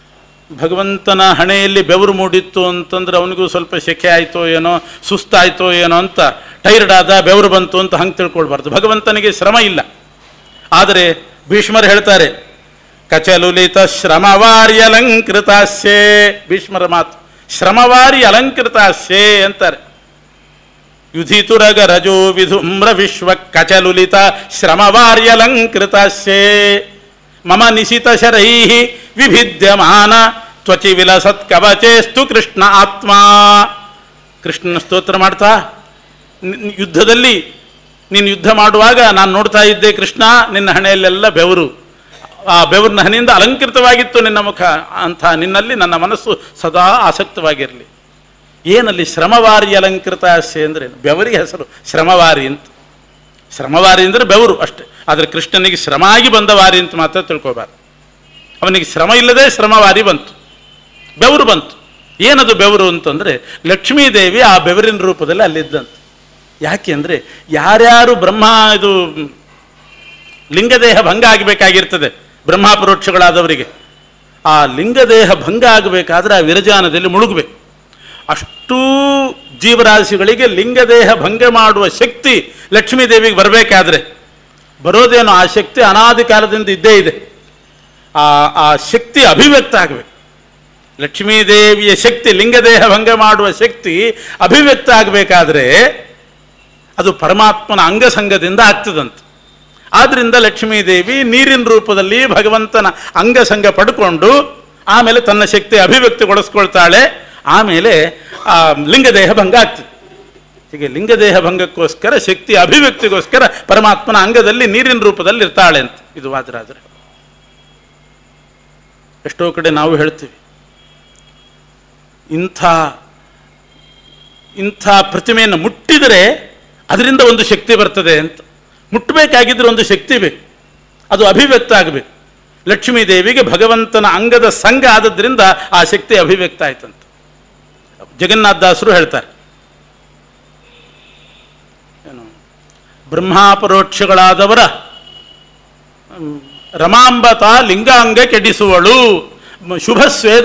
ಭಗವಂತನ ಹಣೆಯಲ್ಲಿ ಬೆವರು ಮೂಡಿತ್ತು ಅಂತಂದ್ರೆ ಅವನಿಗೂ ಸ್ವಲ್ಪ ಸೆಕೆ ಆಯಿತೋ ಏನೋ, ಸುಸ್ತಾಯಿತೋ ಏನೋ ಅಂತ, ಟೈರ್ಡ್ ಆದ, ಬೆವರು ಬಂತು ಅಂತ ಹಂಗೆ ತಿಳ್ಕೊಳ್ಬಾರ್ದು. ಭಗವಂತನಿಗೆ ಶ್ರಮ ಇಲ್ಲ. ಆದರೆ ಭೀಷ್ಮರು ಹೇಳ್ತಾರೆ, ಕಚಲುಲಿತ ಶ್ರಮವಾರಿ ಅಲಂಕೃತಾಸ್ಯೇ, ಭೀಷ್ಮರ ಮಾತು, ಶ್ರಮವಾರಿ ಅಲಂಕೃತಾಸ್ಯೇ ಅಂತಾರೆ. ಯುಧಿತುರಗ ರಜೋ ವಿಧುಮ್ರ ವಿಶ್ವ ಕಚಲುಲಿತ ಶ್ರಮವಾರಿ ಅಲಂಕೃತಾಸ್ಯೇ ಮಮ ನಿಶಿತ ಶರೈ ವಿಭಿದ್ಯಮಾನ ತ್ವಚಿ ವಿಲಸತ್ ಕವಚೇಸ್ತು ಕೃಷ್ಣ ಆತ್ಮ. ಕೃಷ್ಣನ ಸ್ತೋತ್ರ ಮಾಡ್ತಾ, ಯುದ್ಧದಲ್ಲಿ ನೀನು ಯುದ್ಧ ಮಾಡುವಾಗ ನಾನು ನೋಡ್ತಾ ಇದ್ದೆ ಕೃಷ್ಣ, ನಿನ್ನ ಹಣೆಯಲ್ಲೆಲ್ಲ ಬೆವರು, ಆ ಬೆವರಿನ ಹಣೆಯಿಂದ ಅಲಂಕೃತವಾಗಿತ್ತು ನಿನ್ನ ಮುಖ, ಅಂಥ ನಿನ್ನಲ್ಲಿ ನನ್ನ ಮನಸ್ಸು ಸದಾ ಆಸಕ್ತವಾಗಿರಲಿ. ಏನಲ್ಲಿ ಶ್ರಮವಾರಿ ಅಲಂಕೃತ ಆಸೆ ಅಂದರೆ ಬೆವರಿಗೆ ಹೆಸರು ಶ್ರಮವಾರಿ ಅಂತ. ಶ್ರಮವಾರಿ ಅಂದರೆ ಬೆವರು ಅಷ್ಟೆ. ಆದರೆ ಕೃಷ್ಣನಿಗೆ ಶ್ರಮ ಆಗಿ ಬಂದ ವಾರಿ ಅಂತ ಮಾತ್ರ ತಿಳ್ಕೊಬಾರ್ದು. ಅವನಿಗೆ ಶ್ರಮ ಇಲ್ಲದೆ ಶ್ರಮವಾರಿ ಬಂತು, ಬೆವರು ಬಂತು. ಏನದು ಬೆವರು ಅಂತಂದರೆ ಲಕ್ಷ್ಮೀದೇವಿ ಆ ಬೆವರಿನ ರೂಪದಲ್ಲಿ ಅಲ್ಲಿದ್ದಂತೆ. ಯಾಕೆ ಅಂದರೆ ಯಾರ್ಯಾರು ಇದು ಲಿಂಗದೇಹ ಭಂಗ ಆಗಬೇಕಾಗಿರ್ತದೆ ಬ್ರಹ್ಮಾಪರೋಕ್ಷಗಳಾದವರಿಗೆ, ಆ ಲಿಂಗದೇಹ ಭಂಗ ಆಗಬೇಕಾದ್ರೆ ಆ ವಿರಜಾನದಲ್ಲಿ ಮುಳುಗಬೇಕು. ಅಷ್ಟೂ ಜೀವರಾಶಿಗಳಿಗೆ ಲಿಂಗದೇಹ ಭಂಗ ಮಾಡುವ ಶಕ್ತಿ ಲಕ್ಷ್ಮೀದೇವಿಗೆ ಬರಬೇಕಾದ್ರೆ ಬರೋದೇನೋ, ಆ ಶಕ್ತಿ ಅನಾದಿ ಕಾಲದಿಂದ ಇದ್ದೇ ಇದೆ. ಆ ಶಕ್ತಿ ಅಭಿವ್ಯಕ್ತ ಆಗಬೇಕು. ಲಕ್ಷ್ಮೀದೇವಿಯ ಶಕ್ತಿ, ಲಿಂಗದೇಹ ಭಂಗ ಮಾಡುವ ಶಕ್ತಿ ಅಭಿವ್ಯಕ್ತ ಆಗಬೇಕಾದ್ರೆ ಅದು ಪರಮಾತ್ಮನ ಅಂಗಸಂಗದಿಂದ ಆಗ್ತದಂತೆ. ಆದ್ದರಿಂದ ಲಕ್ಷ್ಮೀದೇವಿ ನೀರಿನ ರೂಪದಲ್ಲಿ ಭಗವಂತನ ಅಂಗಸಂಗ ಪಡ್ಕೊಂಡು ಆಮೇಲೆ ತನ್ನ ಶಕ್ತಿ ಅಭಿವ್ಯಕ್ತಿಗೊಳಿಸ್ಕೊಳ್ತಾಳೆ. ಆಮೇಲೆ ಆ ಲಿಂಗದೇಹ ಭಂಗ ಆಗ್ತದೆ. ಹೀಗೆ ಲಿಂಗದೇಹ ಭಂಗಕ್ಕೋಸ್ಕರ, ಶಕ್ತಿ ಅಭಿವ್ಯಕ್ತಿಗೋಸ್ಕರ ಪರಮಾತ್ಮನ ಅಂಗದಲ್ಲಿ ನೀರಿನ ರೂಪದಲ್ಲಿ ಇರ್ತಾಳೆ ಅಂತ ಇದು ವಾದರಾಜರು. ಎಷ್ಟೋ ಕಡೆ ನಾವು ಹೇಳ್ತೀವಿ, ಇಂಥ ಪ್ರತಿಮೆಯನ್ನು ಮುಟ್ಟಿದರೆ ಅದರಿಂದ ಒಂದು ಶಕ್ತಿ ಬರ್ತದೆ ಅಂತ. ಮುಟ್ಟಬೇಕಾಗಿದ್ರೆ ಒಂದು ಶಕ್ತಿ ಬೇಕು, ಅದು ಅಭಿವ್ಯಕ್ತ ಆಗಬೇಕು. ಲಕ್ಷ್ಮೀದೇವಿಗೆ ಭಗವಂತನ ಅಂಗದ ಸಂಘ ಆದದ್ರಿಂದ ಆ ಶಕ್ತಿ ಅಭಿವ್ಯಕ್ತ ಆಯ್ತಂತ ಜಗನ್ನಾಥದಾಸರು ಹೇಳ್ತಾರೆ. ಏನು, ಬ್ರಹ್ಮಾಪರೋಕ್ಷಗಳಾದವರ ರಮಾಂಬತ ಲಿಂಗಾಂಗ ಕೆಡಿಸುವಳು, ಶುಭ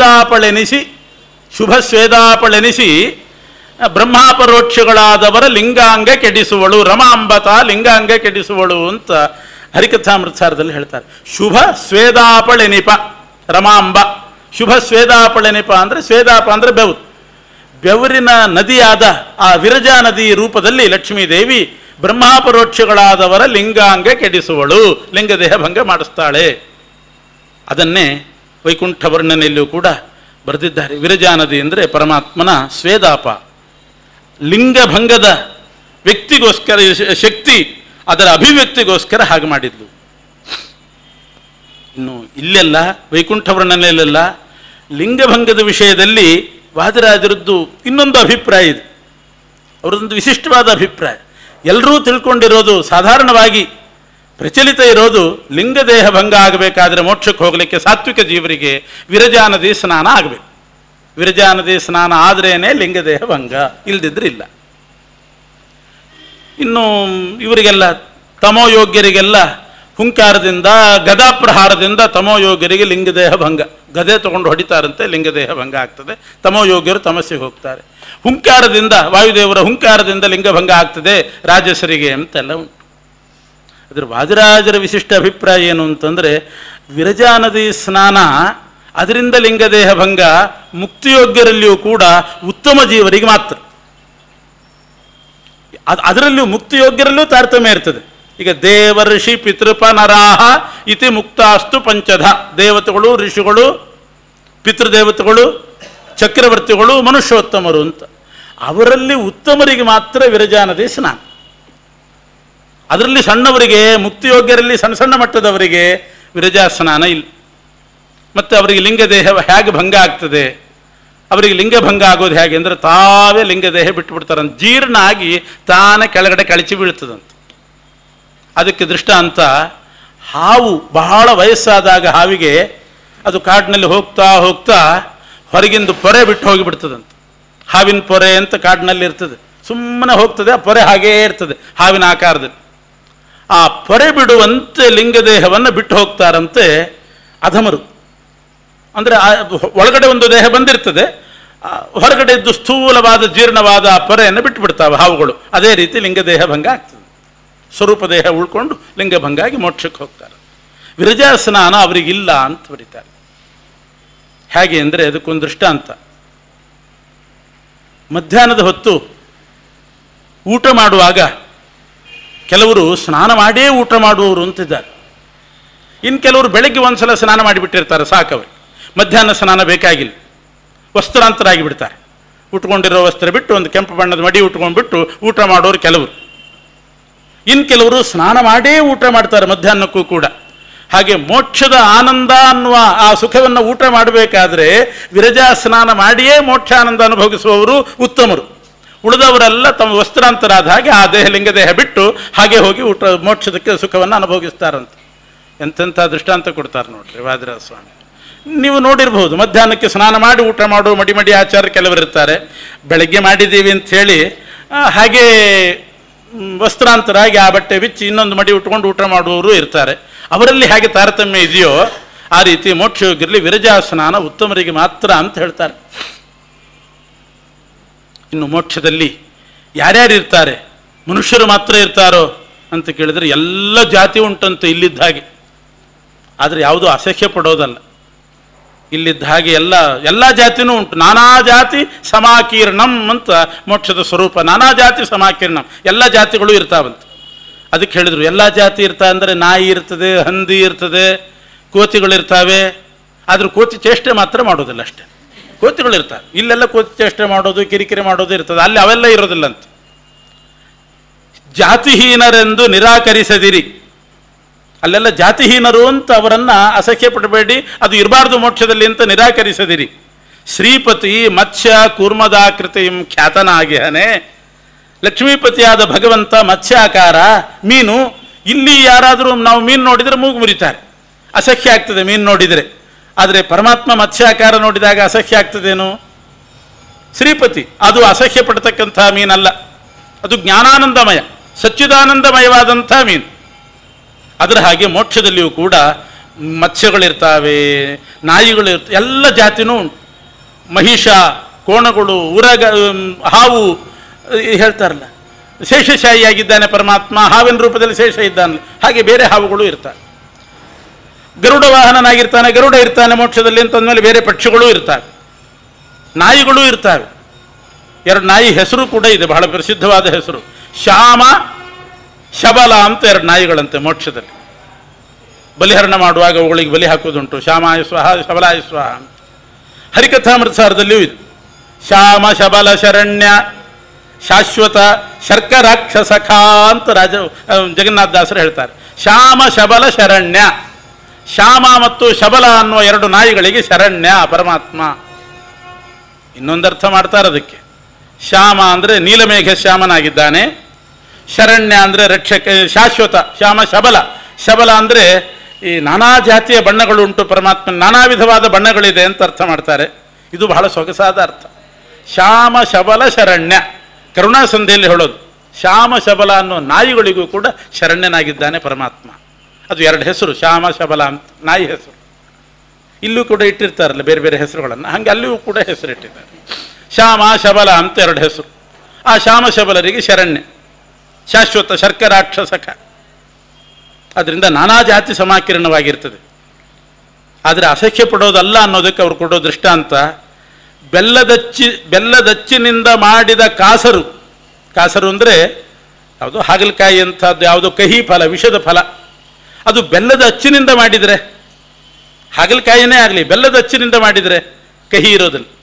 ಸ್ವೇದಾಪಳೆನಿಸಿ ಬ್ರಹ್ಮಾಪರೋಕ್ಷಗಳಾದವರ ಲಿಂಗಾಂಗ ಕೆಡಿಸುವಳು, ರಮಾಂಬತ ಲಿಂಗಾಂಗ ಕೆಡಿಸುವಳು ಅಂತ ಹರಿಕಥಾಮೃತಸಾರದಲ್ಲಿ ಹೇಳ್ತಾರೆ. ಶುಭ ಸ್ವೇದಾಪಳೆನಿಪ ರಮಾಂಬ. ಶುಭ ಸ್ವೇದಾಪಳೆನಿಪ ಅಂದರೆ, ಸ್ವೇದಾಪ ಅಂದರೆ ಬೆವರು, ಬೆವರಿನ ನದಿಯಾದ ಆ ವಿರಜಾ ನದಿ ರೂಪದಲ್ಲಿ ಲಕ್ಷ್ಮೀದೇವಿ ಬ್ರಹ್ಮಾಪರೋಕ್ಷಗಳಾದವರ ಲಿಂಗಾಂಗ ಕೆಡಿಸುವಳು, ಲಿಂಗದೇಹ ಭಂಗ ಮಾಡಿಸ್ತಾಳೆ. ಅದನ್ನೇ ವೈಕುಂಠ ವರ್ಣನೆಯಲ್ಲೂ ಕೂಡ ಬರೆದಿದ್ದಾರೆ. ವಿರಜಾ ನದಿ ಅಂದರೆ ಪರಮಾತ್ಮನ ಸ್ವೇದಾಪ, ಲಿಂಗಭಂಗದ ವ್ಯಕ್ತಿಗೋಸ್ಕರ ಶಕ್ತಿ, ಅದರ ಅಭಿವ್ಯಕ್ತಿಗೋಸ್ಕರ ಹಾಗೆ ಮಾಡಿದ್ಲು. ಇನ್ನು ಇಲ್ಲೆಲ್ಲ ವೈಕುಂಠ ವರ್ಣನೆಯಲ್ಲೆಲ್ಲ ಲಿಂಗಭಂಗದ ವಿಷಯದಲ್ಲಿ ವಾದಿರಾಜರದ್ದು ಇನ್ನೊಂದು ಅಭಿಪ್ರಾಯ ಇದೆ. ಅವರದೊಂದು ವಿಶಿಷ್ಟವಾದ ಅಭಿಪ್ರಾಯ. ಎಲ್ಲರೂ ತಿಳ್ಕೊಂಡಿರೋದು, ಸಾಧಾರಣವಾಗಿ ಪ್ರಚಲಿತ ಇರೋದು, ಲಿಂಗದೇಹ ಭಂಗ ಆಗಬೇಕಾದ್ರೆ ಮೋಕ್ಷಕ್ಕೆ ಹೋಗಲಿಕ್ಕೆ ಸಾತ್ವಿಕ ಜೀವರಿಗೆ ವಿರಜಾ ನದಿ ಸ್ನಾನ ಆಗಬೇಕು. ವಿರಜಾ ನದಿ ಸ್ನಾನ ಆದ್ರೇನೆ ಲಿಂಗದೇಹ ಭಂಗ, ಇಲ್ದಿದ್ರೆ ಇಲ್ಲ. ಇನ್ನು ಇವರಿಗೆಲ್ಲ ತಮೋಯೋಗ್ಯರಿಗೆಲ್ಲ ಹುಂಕಾರದಿಂದ, ಗದಾಪ್ರಹಾರದಿಂದ ತಮೋಯೋಗ್ಯರಿಗೆ ಲಿಂಗದೇಹ ಭಂಗ, ಗದೆ ತಗೊಂಡು ಹೊಡಿತಾರಂತೆ, ಲಿಂಗದೇಹ ಭಂಗ ಆಗ್ತದೆ. ತಮೋಯೋಗ್ಯರು ತಮಸ್ಸಿಗೆ ಹೋಗ್ತಾರೆ. ಹುಂಕಾರದಿಂದ, ವಾಯುದೇವರ ಹುಂಕಾರದಿಂದ ಲಿಂಗಭಂಗ ಆಗ್ತದೆ ರಾಜಸರಿಗೆ ಅಂತೆಲ್ಲ ಉಂಟು. ಅದರ ವಾದಿರಾಜರ ವಿಶಿಷ್ಟ ಅಭಿಪ್ರಾಯ ಏನು ಅಂತಂದರೆ, ವಿರಜಾ ನದಿ ಸ್ನಾನ ಅದರಿಂದ ಲಿಂಗದೇಹ ಭಂಗ ಮುಕ್ತಿಯೋಗ್ಯರಲ್ಲಿಯೂ ಕೂಡ ಉತ್ತಮ ಜೀವರಿಗೆ ಮಾತ್ರ. ಅದರಲ್ಲಿಯೂ ಮುಕ್ತಿಯೋಗ್ಯರಲ್ಲೂ ತಾರತಮ್ಯ ಇರ್ತದೆ. ಈಗ ದೇವರ್ಷಿ ಪಿತೃಪ ನರಾಹ ಇತಿ ಮುಕ್ತಾಸ್ತು ಪಂಚಧ. ದೇವತೆಗಳು, ಋಷಿಗಳು, ಪಿತೃದೇವತೆಗಳು, ಚಕ್ರವರ್ತಿಗಳು, ಮನುಷ್ಯೋತ್ತಮರು ಅಂತ. ಅವರಲ್ಲಿ ಉತ್ತಮರಿಗೆ ಮಾತ್ರ ವಿರಜಾ ನದಿ ಸ್ನಾನ. ಅದರಲ್ಲಿ ಸಣ್ಣವರಿಗೆ, ಮುಕ್ತಿಯೋಗ್ಯರಲ್ಲಿ ಸಣ್ಣ ಸಣ್ಣ ಮಟ್ಟದವರಿಗೆ ವಿರಜಾ ಸ್ನಾನ ಇಲ್ಲ. ಮತ್ತು ಅವರಿಗೆ ಲಿಂಗದೇಹ ಹೇಗೆ ಭಂಗ ಆಗ್ತದೆ, ಅವರಿಗೆ ಲಿಂಗಭಂಗ ಆಗೋದು ಹೇಗೆ ಅಂದರೆ ತಾವೇ ಲಿಂಗದೇಹ ಬಿಟ್ಟುಬಿಡ್ತಾರಂತ, ಜೀರ್ಣ ಆಗಿ ತಾನೇ ಕೆಳಗಡೆ ಕಳಚಿ ಬೀಳ್ತದಂತ. ಅದಕ್ಕೆ ದೃಷ್ಟಾಂತ, ಹಾವು ಬಹಳ ವಯಸ್ಸಾದಾಗ ಹಾವಿಗೆ ಅದು ಕಾಡಿನಲ್ಲಿ ಹೋಗ್ತಾ ಹೋಗ್ತಾ ಹೊರಗಿಂದು ಪೊರೆ ಬಿಟ್ಟು ಹೋಗಿಬಿಡ್ತದಂತ. ಹಾವಿನ ಪೊರೆ ಅಂತ ಕಾಡಿನಲ್ಲಿ ಇರ್ತದೆ, ಸುಮ್ಮನೆ ಹೋಗ್ತದೆ, ಆ ಪೊರೆ ಹಾಗೇ ಇರ್ತದೆ ಹಾವಿನ ಆಕಾರದಲ್ಲಿ. ಆ ಪೊರೆ ಬಿಡುವಂತೆ ಲಿಂಗದೇಹವನ್ನು ಬಿಟ್ಟು ಹೋಗ್ತಾರಂತೆ ಅಧಮರು. ಅಂದರೆ ಒಳಗಡೆ ಒಂದು ದೇಹ ಬಂದಿರ್ತದೆ, ಹೊರಗಡೆ ಇದ್ದು ಸ್ಥೂಲವಾದ ಜೀರ್ಣವಾದ ಪೊರೆಯನ್ನು ಬಿಟ್ಟುಬಿಡ್ತಾವೆ ಹಾವುಗಳು. ಅದೇ ರೀತಿ ಲಿಂಗದೇಹ ಭಂಗ ಆಗ್ತದೆ. ಸ್ವರೂಪ ದೇಹ ಉಳ್ಕೊಂಡು ಲಿಂಗಭಂಗ ಆಗಿ ಮೋಕ್ಷಕ್ಕೆ ಹೋಗ್ತಾರೆ. ವಿರಜಾ ಸ್ನಾನ ಅವರಿಗಿಲ್ಲ ಅಂತ ಬರೀತಾರೆ. ಹೇಗೆ ಅಂದರೆ ಅದಕ್ಕೊಂದು ದೃಷ್ಟಾಂತ. ಮಧ್ಯಾಹ್ನದ ಹೊತ್ತು ಊಟ ಮಾಡುವಾಗ ಕೆಲವರು ಸ್ನಾನ ಮಾಡೇ ಊಟ ಮಾಡುವವರು ಅಂತಿದ್ದಾರೆ. ಇನ್ನು ಕೆಲವರು ಬೆಳಗ್ಗೆ ಒಂದ್ಸಲ ಸ್ನಾನ ಮಾಡಿಬಿಟ್ಟಿರ್ತಾರೆ, ಸಾಕವ್ರು, ಮಧ್ಯಾಹ್ನ ಸ್ನಾನ ಬೇಕಾಗಿಲ್ಲ, ವಸ್ತ್ರಾಂತರಾಗಿ ಬಿಡ್ತಾರೆ. ಉಟ್ಕೊಂಡಿರೋ ವಸ್ತ್ರ ಬಿಟ್ಟು ಒಂದು ಕೆಂಪು ಬಣ್ಣದ ಮಡಿ ಉಟ್ಕೊಂಡ್ಬಿಟ್ಟು ಊಟ ಮಾಡೋರು ಕೆಲವರು. ಇನ್ನು ಕೆಲವರು ಸ್ನಾನ ಮಾಡೇ ಊಟ ಮಾಡ್ತಾರೆ ಮಧ್ಯಾಹ್ನಕ್ಕೂ ಕೂಡ. ಹಾಗೆ ಮೋಕ್ಷದ ಆನಂದ ಅನ್ನುವ ಆ ಸುಖವನ್ನು ಊಟ ಮಾಡಬೇಕಾದ್ರೆ ವಿರಜಾ ಸ್ನಾನ ಮಾಡಿಯೇ ಮೋಕ್ಷಾನಂದ ಅನುಭವಿಸುವವರು ಉತ್ತಮರು. ಉಳಿದವರೆಲ್ಲ ತಮ್ಮ ವಸ್ತ್ರಾಂತರಾದ ಹಾಗೆ ಆ ದೇಹ ಲಿಂಗದೇಹ ಬಿಟ್ಟು ಹಾಗೆ ಹೋಗಿ ಊಟ ಮೋಕ್ಷದಕ್ಕೆ ಸುಖವನ್ನು ಅನುಭವಿಸ್ತಾರಂತೆ. ಎಂತೆಂಥ ದೃಷ್ಟಾಂತ ಕೊಡ್ತಾರೆ ನೋಡ್ರಿ ವಾದಿರಾಜ ಸ್ವಾಮಿ. ನೀವು ನೋಡಿರ್ಬೋದು, ಮಧ್ಯಾಹ್ನಕ್ಕೆ ಸ್ನಾನ ಮಾಡಿ ಊಟ ಮಾಡೋ ಮಡಿ ಆಚಾರ ಕೆಲವರು ಇರ್ತಾರೆ. ಬೆಳಗ್ಗೆ ಮಾಡಿದ್ದೀವಿ ಅಂತ ಹೇಳಿ ಹಾಗೇ ವಸ್ತ್ರಾಂತರಾಗಿ ಆ ಬಟ್ಟೆ ಬಿಚ್ಚಿ ಇನ್ನೊಂದು ಮಡಿ ಉಟ್ಕೊಂಡು ಊಟ ಮಾಡುವವರು ಇರ್ತಾರೆ. ಅವರಲ್ಲಿ ಹೇಗೆ ತಾರತಮ್ಯ ಇದೆಯೋ ಆ ರೀತಿ ಮೋಕ್ಷಯೋಗ್ಯರಲ್ಲಿ ವಿರಜಾ ಸ್ನಾನ ಉತ್ತಮರಿಗೆ ಮಾತ್ರ ಅಂತ ಹೇಳ್ತಾರೆ. ಇನ್ನು ಮೋಕ್ಷದಲ್ಲಿ ಯಾರ್ಯಾರು ಇರ್ತಾರೆ? ಮನುಷ್ಯರು ಮಾತ್ರ ಇರ್ತಾರೋ ಅಂತ ಕೇಳಿದರೆ ಎಲ್ಲ ಜಾತಿ ಉಂಟಂತೆ ಇಲ್ಲಿದ್ದ ಹಾಗೆ. ಆದರೆ ಯಾವುದೂ ಅಸಹ್ಯ ಪಡೋದಲ್ಲ. ಇಲ್ಲಿದ್ದ ಹಾಗೆ ಎಲ್ಲ ಜಾತಿನೂ ಉಂಟು. ನಾನಾ ಜಾತಿ ಸಮಾಕೀರ್ಣಂ ಅಂತ ಮೋಕ್ಷದ ಸ್ವರೂಪ. ನಾನಾ ಜಾತಿ ಸಮಾಕೀರ್ಣಂ, ಎಲ್ಲ ಜಾತಿಗಳು ಇರ್ತಾವಂತೆ. ಅದಕ್ಕೆ ಹೇಳಿದರು ಎಲ್ಲ ಜಾತಿ ಇರ್ತಾ ಅಂದರೆ ನಾಯಿ ಇರ್ತದೆ, ಹಂದಿ ಇರ್ತದೆ, ಕೋತಿಗಳಿರ್ತಾವೆ. ಆದರೂ ಕೋತಿ ಚೇಷ್ಟೆ ಮಾತ್ರ ಮಾಡೋದಿಲ್ಲ ಅಷ್ಟೇ. ಕೋತಿಗಳಿರ್ತಾವೆ. ಇಲ್ಲೆಲ್ಲ ಕೋತಿ ಚೇಷ್ಟೆ ಮಾಡೋದು, ಕಿರಿಕಿರಿ ಮಾಡೋದು ಇರ್ತದೆ. ಅಲ್ಲಿ ಅವೆಲ್ಲ ಇರೋದಿಲ್ಲಂತೆ. ಜಾತಿಹೀನರೆಂದು ನಿರಾಕರಿಸದಿರಿ. ಅಲ್ಲೆಲ್ಲ ಜಾತಿಹೀನರು ಅಂತ ಅವರನ್ನು ಅಸಹ್ಯ ಪಡಬೇಡಿ, ಅದು ಇರಬಾರ್ದು ಮೋಕ್ಷದಲ್ಲಿ ಅಂತ ನಿರಾಕರಿಸದಿರಿ. ಶ್ರೀಪತಿ ಮತ್ಸ್ಯ ಕೂರ್ಮದಾಕೃತಿಂ ಖ್ಯಾತನಾಗಿಹನೆ. ಲಕ್ಷ್ಮೀಪತಿಯಾದ ಭಗವಂತ ಮತ್ಸ್ಯಾಕಾರ, ಮೀನು. ಇಲ್ಲಿ ಯಾರಾದರೂ ನಾವು ಮೀನು ನೋಡಿದರೆ ಮೂಗು ಮುರಿತಾರೆ, ಅಸಹ್ಯ ಆಗ್ತದೆ ಮೀನು ನೋಡಿದರೆ. ಆದರೆ ಪರಮಾತ್ಮ ಮತ್ಸ್ಯಾಕಾರ ನೋಡಿದಾಗ ಅಸಹ್ಯ ಆಗ್ತದೇನು? ಶ್ರೀಪತಿ ಅದು ಅಸಹ್ಯ ಪಡ್ತಕ್ಕಂಥ ಮೀನಲ್ಲ, ಅದು ಜ್ಞಾನಾನಂದಮಯ ಸಚ್ಚಿದಾನಂದಮಯವಾದಂಥ ಮೀನು. ಅದರ ಹಾಗೆ ಮೋಕ್ಷದಲ್ಲಿಯೂ ಕೂಡ ಮತ್ಸ್ಯಗಳಿರ್ತಾವೆ, ನಾಯಿಗಳಿರ್ತವೆ, ಎಲ್ಲ ಜಾತಿನೂ ಉಂಟು. ಮಹಿಷ, ಕೋಣಗಳು, ಉರಗ, ಹಾವು ಹೇಳ್ತಾರಲ್ಲ, ಶೇಷಶಾಹಿಯಾಗಿದ್ದಾನೆ ಪರಮಾತ್ಮ, ಹಾವಿನ ರೂಪದಲ್ಲಿ ಶೇಷ ಇದ್ದಾನೆ. ಹಾಗೆ ಬೇರೆ ಹಾವುಗಳು ಇರ್ತಾವೆ. ಗರುಡ ವಾಹನನಾಗಿರ್ತಾನೆ, ಗರುಡ ಇರ್ತಾನೆ ಮೋಕ್ಷದಲ್ಲಿ ಅಂತಂದಮೇಲೆ ಬೇರೆ ಪಕ್ಷಿಗಳೂ ಇರ್ತಾವೆ, ನಾಯಿಗಳೂ ಇರ್ತಾವೆ. ಎರಡು ನಾಯಿ ಹೆಸರು ಕೂಡ ಇದೆ, ಬಹಳ ಪ್ರಸಿದ್ಧವಾದ ಹೆಸರು. ಶ್ಯಾಮ, ಶಬಲ ಅಂತ ಎರಡು ನಾಯಿಗಳಂತೆ ಮೋಕ್ಷದಲ್ಲಿ. ಬಲಿಹರಣ ಮಾಡುವಾಗ ಅವುಗಳಿಗೆ ಬಲಿ ಹಾಕೋದುಂಟು. ಶ್ಯಾಮಾಯ ಸ್ವಹ ಶಬಲಾಯ ಸ್ವಹ ಅಂತ ಹರಿಕಥಾಮೃತಸಾರದಲ್ಲಿಯೂ ಇದೆ. ಶ್ಯಾಮ ಶಬಲ ಶರಣ್ಯ ಶಾಶ್ವತ ಶರ್ಕರಾಕ್ಷಸಖ ಅಂತ ಜಗನ್ನಾಥದಾಸರು ಹೇಳ್ತಾರೆ. ಶ್ಯಾಮ ಶಬಲ ಶರಣ್ಯ. ಶ್ಯಾಮ ಮತ್ತು ಶಬಲ ಅನ್ನುವ ಎರಡು ನಾಯಿಗಳಿಗೆ ಶರಣ್ಯ ಪರಮಾತ್ಮ. ಇನ್ನೊಂದರ್ಥ ಮಾಡ್ತಾರೆ ಅದಕ್ಕೆ. ಶ್ಯಾಮ ಅಂದರೆ ನೀಲಮೇಘ ಶ್ಯಾಮನಾಗಿದ್ದಾನೆ, ಶರಣ್ಯ ಅಂದರೆ ರಕ್ಷಕ, ಶಾಶ್ವತ. ಶ್ಯಾಮ ಶಬಲ. ಶಬಲ ಅಂದರೆ ಈ ನಾನಾ ಜಾತಿಯ ಬಣ್ಣಗಳುಂಟು ಪರಮಾತ್ಮ, ನಾನಾ ವಿಧವಾದ ಬಣ್ಣಗಳಿದೆ ಅಂತ ಅರ್ಥ ಮಾಡ್ತಾರೆ. ಇದು ಬಹಳ ಸೊಗಸಾದ ಅರ್ಥ. ಶ್ಯಾಮ ಶಬಲ ಶರಣ್ಯ. ಕರುಣಾಸಂಧಿಯಲ್ಲಿ ಹೇಳೋದು, ಶ್ಯಾಮ ಶಬಲ ಅನ್ನೋ ನಾಯಿಗಳಿಗೂ ಕೂಡ ಶರಣ್ಯನಾಗಿದ್ದಾನೆ ಪರಮಾತ್ಮ. ಅದು ಎರಡು ಹೆಸರು, ಶ್ಯಾಮ ಶಬಲ ಅಂತ ನಾಯಿ ಹೆಸರು. ಇಲ್ಲೂ ಕೂಡ ಇಟ್ಟಿರ್ತಾರಲ್ಲ ಬೇರೆ ಬೇರೆ ಹೆಸರುಗಳನ್ನು, ಹಾಗೆ ಅಲ್ಲಿಯೂ ಕೂಡ ಹೆಸರಿಟ್ಟಿದ್ದಾರೆ. ಶ್ಯಾಮ ಶಬಲ ಅಂತ ಎರಡು ಹೆಸರು. ಆ ಶ್ಯಾಮ ಶಬಲರಿಗೆ ಶರಣ್ಯ, ಶಾಶ್ವತ ಶರ್ಕರಾಕ್ಷಸಖ. ಅದರಿಂದ ನಾನಾ ಜಾತಿ ಸಮಾಕೀರ್ಣವಾಗಿರ್ತದೆ. ಆದರೆ ಅಸಹ್ಯ ಪಡೋದಲ್ಲ ಅನ್ನೋದಕ್ಕೆ ಅವರು ಕೊಡೋ ದೃಷ್ಟಾಂತ, ಬೆಲ್ಲದಚ್ಚಿನಿಂದ ಮಾಡಿದ ಕಾಸರು. ಕಾಸರು ಅಂದರೆ ಯಾವುದು? ಹಾಗಲಕಾಯಿ ಅಂಥದ್ದು ಯಾವುದೋ ಕಹಿ ಫಲ, ವಿಷದ ಫಲ. ಅದು ಬೆಲ್ಲದ ಅಚ್ಚಿನಿಂದ ಮಾಡಿದರೆ, ಹಾಗಲಕಾಯಿನೇ ಆಗಲಿ ಬೆಲ್ಲದ ಅಚ್ಚಿನಿಂದ ಮಾಡಿದರೆ ಕಹಿ ಇರೋದಿಲ್ಲ.